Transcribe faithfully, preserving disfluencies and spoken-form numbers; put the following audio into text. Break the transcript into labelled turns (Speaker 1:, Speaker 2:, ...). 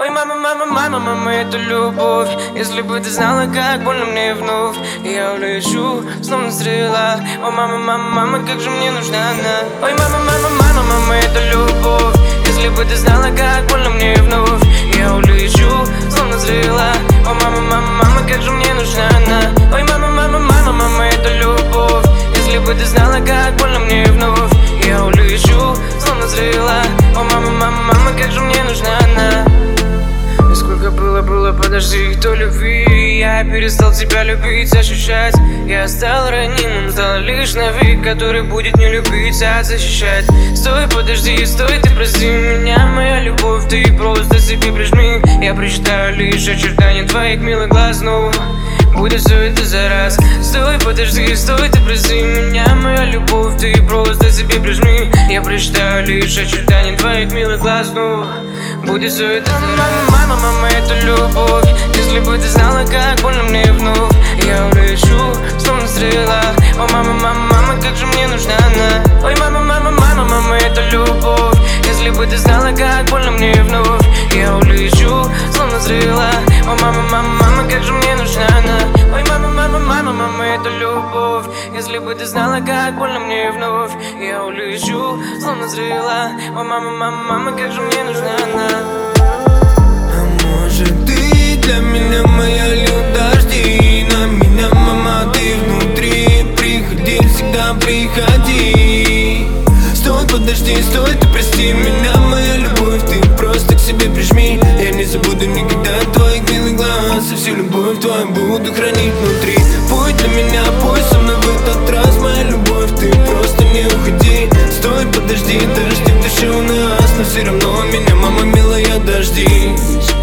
Speaker 1: Ой, мама, мама, мама, мама, это любовь. Если бы ты знала, как больно мне вновь. Я улечу, словно стрела. О, мама, мама, мама, как же мне нужна она. Ой, мама, мама, мама, мама, это любовь. Если бы ты знала, как больно мне вновь. Я улечу, словно стрела. О, мама, мама, мама, как же мне нужна она. Ой, мама, мама, мама, мама, это любовь. Если бы ты знала, как больно мне вновь. Я улечу, словно стрела. О, мама, мама, мама, как же мне нужна она. Сколько было, было, подожди, кто любви. Я перестал тебя любить, ощущать. Я стал ранимым, стал лишь навик, который будет не любить, а защищать. Стой, подожди, стой, ты прости меня, моя любовь, ты просто себе прижми. Я прочитаю лишь очертания твоих милых глаз, но будет все это за раз. Стой, подожди, стой, ты прости меня, моя любовь, ты просто себе прижми. Я прочитаю лишь очертания твоих милых глаз, но будет все это за раз. Мама, мама, это любовь. Если бы ты знала, как больно мне вновь. Я улечу, словно стрела. О, мама, мама, мама, как же мне нужна она. Ой, мама, мама, мама, мама, это любовь. Если бы ты знала, как больно мне вновь. Я улечу, словно стрела. О, мама, мама, мама, как же мне нужна она. Ой, мама, мама, мама, мама, это любовь. Если бы ты знала, как больно мне вновь. Я улечу, словно стрела. О, мама, мама, мама, как же мне нужна она.
Speaker 2: Ты для меня моя лед, дожди на меня, мама, ты внутри. Приходи, всегда приходи. Стой, подожди, стой, ты прости меня, моя любовь, ты просто к себе прижми. Я не забуду никогда твоих милых глаз, и всю любовь твою буду хранить внутри. Пой для меня, пой со мной в этот раз, моя любовь, ты просто не уходи. Стой, подожди, дожди в душе у нас, но все равно меня, мама милая, дождись.